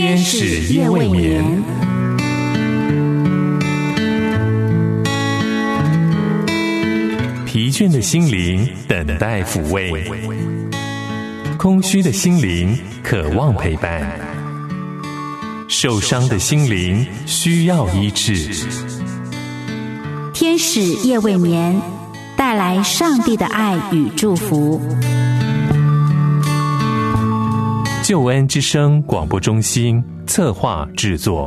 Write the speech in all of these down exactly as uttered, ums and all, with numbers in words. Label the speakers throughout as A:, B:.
A: 天使夜未眠，疲倦的心灵等待抚慰，空虚的心灵渴望陪伴，受伤的心灵需要医治。
B: 天使夜未眠，带来上帝的爱与祝福。
A: 救恩之声广播中心策划制作。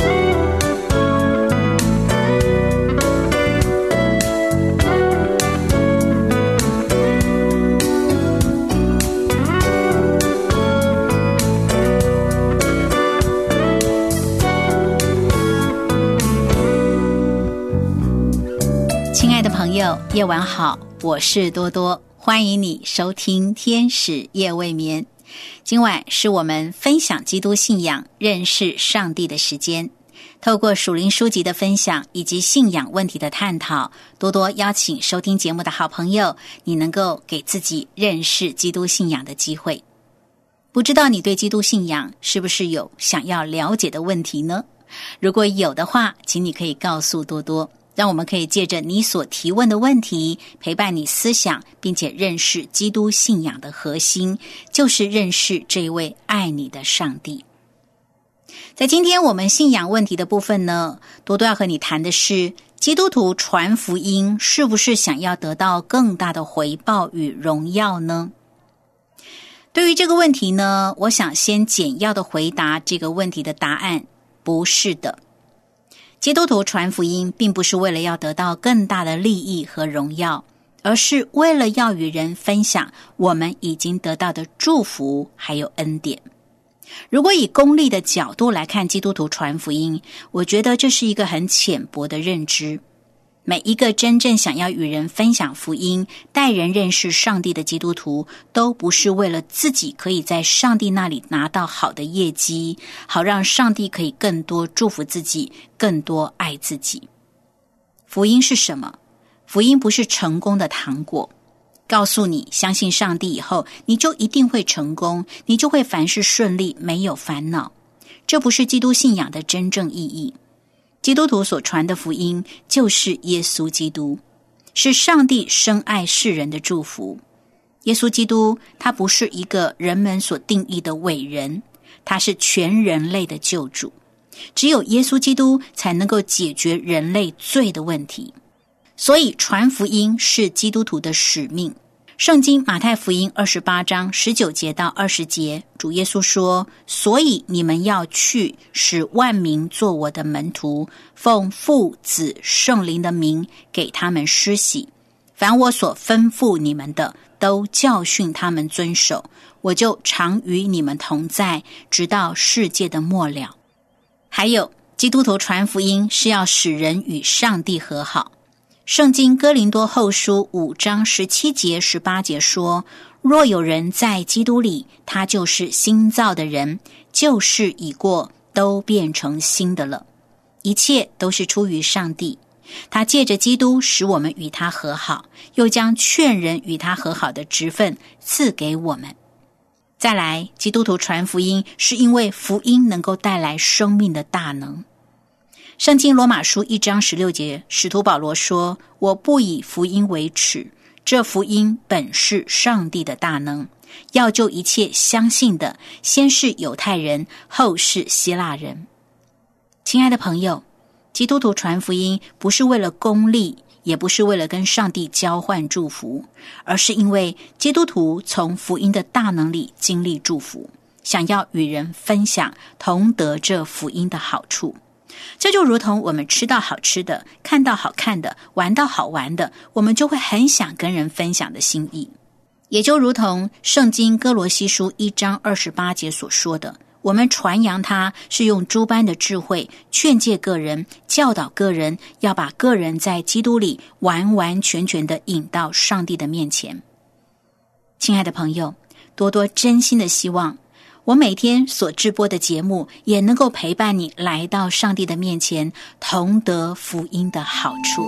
B: 亲爱的朋友，夜晚好，我是多多，欢迎你收听天使夜未眠。今晚是我们分享基督信仰、认识上帝的时间。透过属灵书籍的分享以及信仰问题的探讨，多多邀请收听节目的好朋友，你能够给自己认识基督信仰的机会。不知道你对基督信仰是不是有想要了解的问题呢？如果有的话，请你可以告诉多多，让我们可以借着你所提问的问题，陪伴你思想，并且认识基督信仰的核心，就是认识这位爱你的上帝。在今天我们信仰问题的部分呢，多多要和你谈的是，基督徒传福音是不是想要得到更大的回报与荣耀呢？对于这个问题呢，我想先简要的回答这个问题的答案，不是的。基督徒传福音并不是为了要得到更大的利益和荣耀，而是为了要与人分享我们已经得到的祝福还有恩典。如果以功利的角度来看基督徒传福音，我觉得这是一个很浅薄的认知。每一个真正想要与人分享福音、带人认识上帝的基督徒，都不是为了自己可以在上帝那里拿到好的业绩，好让上帝可以更多祝福自己，更多爱自己。福音是什么？福音不是成功的糖果，告诉你相信上帝以后，你就一定会成功，你就会凡事顺利，没有烦恼。这不是基督信仰的真正意义。基督徒所传的福音就是耶稣基督，是上帝深爱世人的祝福。耶稣基督他不是一个人们所定义的伟人，他是全人类的救主。只有耶稣基督才能够解决人类罪的问题，所以传福音是基督徒的使命。圣经马太福音二十八章十九节到二十节，主耶稣说：所以你们要去，使万民做我的门徒，奉父子圣灵的名给他们施洗，凡我所吩咐你们的，都教训他们遵守，我就常与你们同在，直到世界的末了。还有，基督徒传福音是要使人与上帝和好。圣经哥林多后书五章十七节十八节说：若有人在基督里，他就是新造的人，旧事已过，都变成新的了。一切都是出于上帝，他借着基督使我们与他和好，又将劝人与他和好的职分赐给我们。再来，基督徒传福音是因为福音能够带来生命的大能。圣经罗马书一章十六节，使徒保罗说：我不以福音为耻，这福音本是上帝的大能，要救一切相信的，先是犹太人，后是希腊人。亲爱的朋友，基督徒传福音不是为了功利，也不是为了跟上帝交换祝福，而是因为基督徒从福音的大能里经历祝福，想要与人分享，同得这福音的好处。这就如同我们吃到好吃的，看到好看的，玩到好玩的，我们就会很想跟人分享的心意。也就如同圣经哥罗西书一章二十八节所说的，我们传扬它是用诸般的智慧，劝诫个人，教导个人，要把个人在基督里完完全全的引到上帝的面前。亲爱的朋友，多多真心的希望我每天所直播的节目也能够陪伴你来到上帝的面前，同得福音的好处。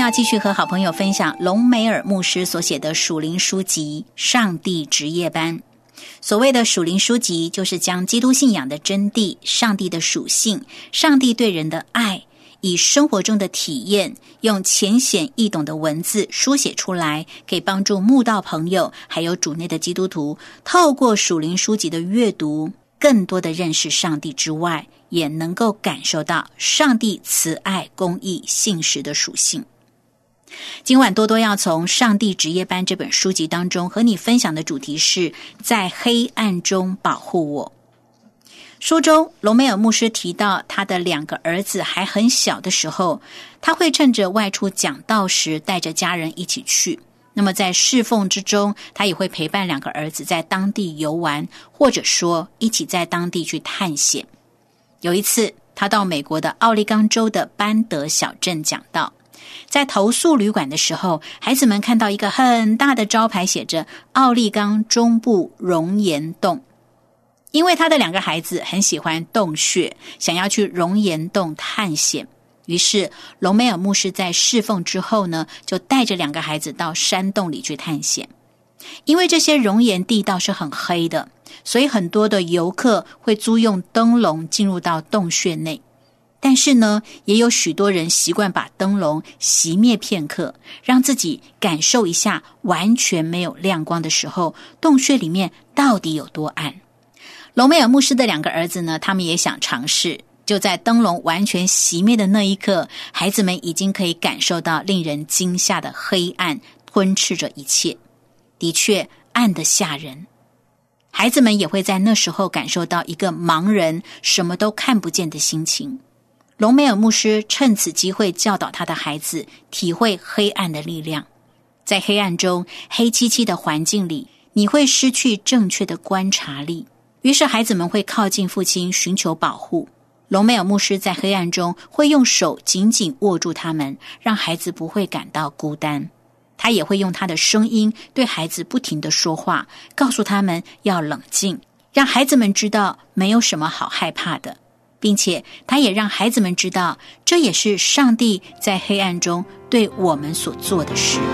B: 要继续和好朋友分享隆美尔牧师所写的属灵书籍《上帝值夜班》。所谓的属灵书籍，就是将基督信仰的真谛、上帝的属性、上帝对人的爱，以生活中的体验，用浅显易懂的文字书写出来，可以帮助慕道朋友还有主内的基督徒，透过属灵书籍的阅读，更多的认识上帝之外，也能够感受到上帝慈爱、公义、信实的属性。今晚多多要从《上帝值夜班》这本书籍当中和你分享的主题是在黑暗中保护我。书中隆美尔牧师提到，他的两个儿子还很小的时候，他会趁着外出讲道时带着家人一起去。那么在侍奉之中，他也会陪伴两个儿子在当地游玩，或者说一起在当地去探险。有一次，他到美国的奥利冈州的班德小镇讲道，在投宿旅馆的时候，孩子们看到一个很大的招牌，写着奥利冈中部熔岩洞。因为他的两个孩子很喜欢洞穴，想要去熔岩洞探险，于是隆美尔牧师在侍奉之后呢，就带着两个孩子到山洞里去探险。因为这些熔岩地道是很黑的，所以很多的游客会租用灯笼进入到洞穴内。但是呢，也有许多人习惯把灯笼熄灭片刻，让自己感受一下完全没有亮光的时候，洞穴里面到底有多暗。隆美尔牧师的两个儿子呢，他们也想尝试。就在灯笼完全熄灭的那一刻，孩子们已经可以感受到令人惊吓的黑暗吞噬着一切，的确暗得吓人。孩子们也会在那时候感受到一个盲人什么都看不见的心情。隆美尔牧师趁此机会教导他的孩子体会黑暗的力量。在黑暗中，黑漆漆的环境里，你会失去正确的观察力。于是孩子们会靠近父亲寻求保护。隆美尔牧师在黑暗中会用手紧紧握住他们，让孩子不会感到孤单。他也会用他的声音对孩子不停地说话，告诉他们要冷静，让孩子们知道没有什么好害怕的，并且他也让孩子们知道，这也是上帝在黑暗中对我们所做的事。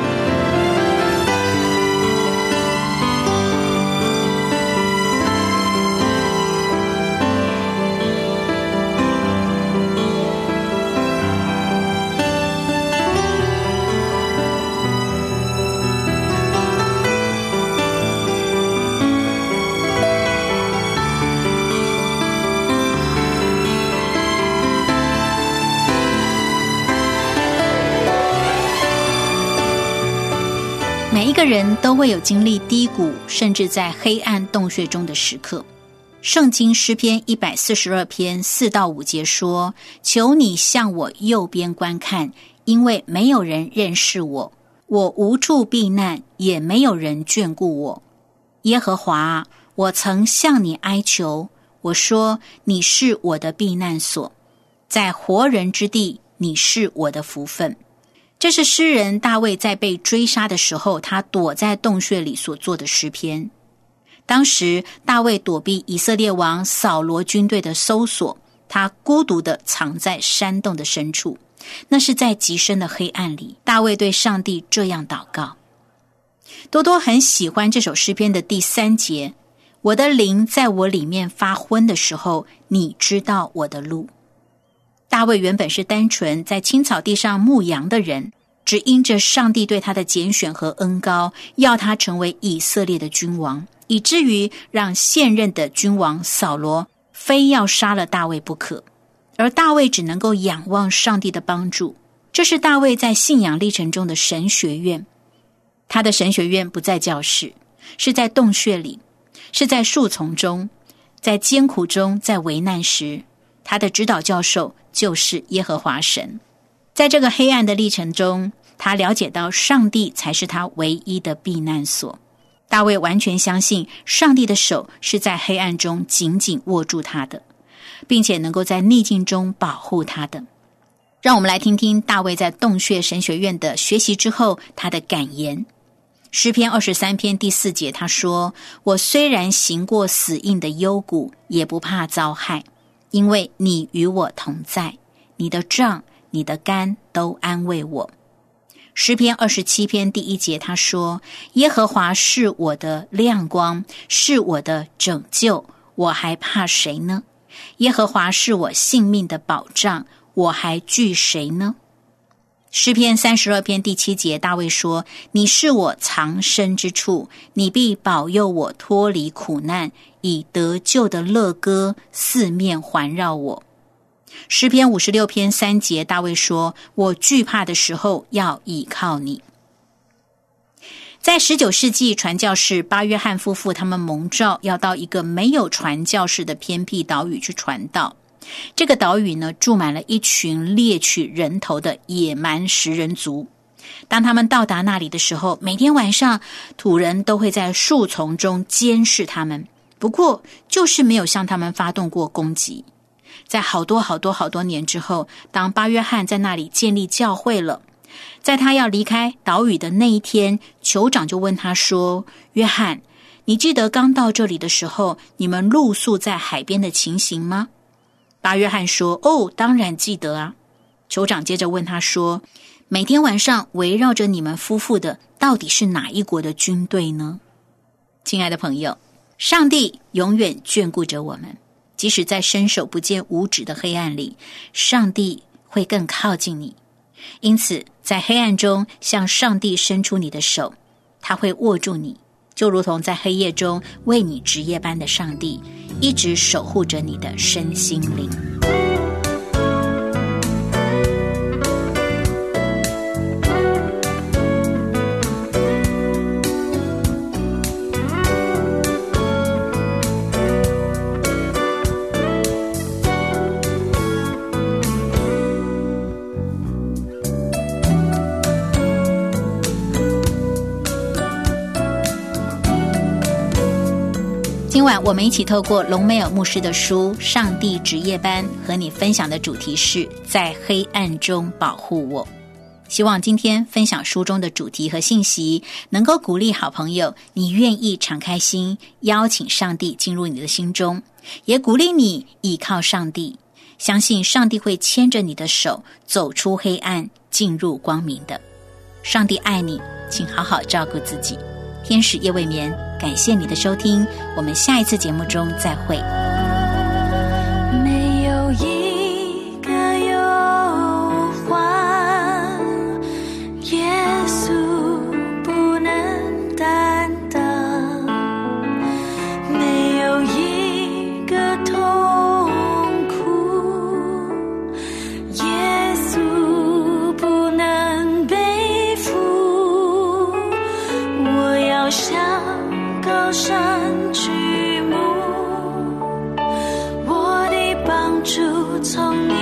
B: 每一个人都会有经历低谷，甚至在黑暗洞穴中的时刻。圣经诗篇一百四十二篇四到五节说：求你向我右边观看，因为没有人认识我，我无处避难，也没有人眷顾我。耶和华，我曾向你哀求，我说你是我的避难所，在活人之地，你是我的福分。这是诗人大卫在被追杀的时候，他躲在洞穴里所做的诗篇。当时大卫躲避以色列王扫罗军队的搜索，他孤独地藏在山洞的深处，那是在极深的黑暗里。大卫对上帝这样祷告。多多很喜欢这首诗篇的第三节：我的灵在我里面发昏的时候，你知道我的路。大卫原本是单纯在青草地上牧羊的人，只因着上帝对他的拣选和恩膏，要他成为以色列的君王，以至于让现任的君王扫罗非要杀了大卫不可。而大卫只能够仰望上帝的帮助，这是大卫在信仰历程中的神学院。他的神学院不在教室，是在洞穴里，是在树丛中，在艰苦中，在危难时，他的指导教授就是耶和华神。在这个黑暗的历程中，他了解到上帝才是他唯一的避难所。大卫完全相信上帝的手是在黑暗中紧紧握住他的，并且能够在逆境中保护他的。让我们来听听大卫在洞穴神学院的学习之后他的感言。诗篇二十三篇第四节他说：我虽然行过死荫的幽谷，也不怕遭害，因为你与我同在，你的杖你的竿都安慰我。 诗篇二十七篇第一节他说，耶和华是我的亮光，是我的拯救，我还怕谁呢？耶和华是我性命的保障，我还惧谁呢？诗篇三十二篇第七节大卫说，你是我藏身之处，你必保佑我脱离苦难，以得救的乐歌四面环绕我。诗篇五十六篇三节大卫说，我惧怕的时候要倚靠你。在十九世纪，传教士巴约翰夫妇他们蒙召要到一个没有传教士的偏僻岛屿去传道。这个岛屿呢，住满了一群猎取人头的野蛮食人族。当他们到达那里的时候，每天晚上土人都会在树丛中监视他们，不过就是没有向他们发动过攻击。在好多好多好多年之后，当巴约翰在那里建立教会了，在他要离开岛屿的那一天，酋长就问他说，约翰，你记得刚到这里的时候，你们露宿在海边的情形吗？巴约翰说，哦，当然记得啊。酋长接着问他说，每天晚上围绕着你们夫妇的到底是哪一国的军队呢？亲爱的朋友，上帝永远眷顾着我们，即使在伸手不见五指的黑暗里，上帝会更靠近你。因此在黑暗中向上帝伸出你的手，他会握住你，就如同在黑夜中为你值夜班的上帝，一直守护着你的身心灵。今晚我们一起透过隆美尔牧师的书《上帝值夜班》，和你分享的主题是在黑暗中保护我。希望今天分享书中的主题和信息，能够鼓励好朋友你愿意敞开心，邀请上帝进入你的心中，也鼓励你依靠上帝，相信上帝会牵着你的手走出黑暗，进入光明的。上帝爱你，请好好照顾自己。天使夜未眠，感谢你的收听，我们下一次节目中再会。
C: 没有一个忧患，耶稣不能担当，没有一个痛苦，耶稣不能背负。我要向高山举目，我的帮助从你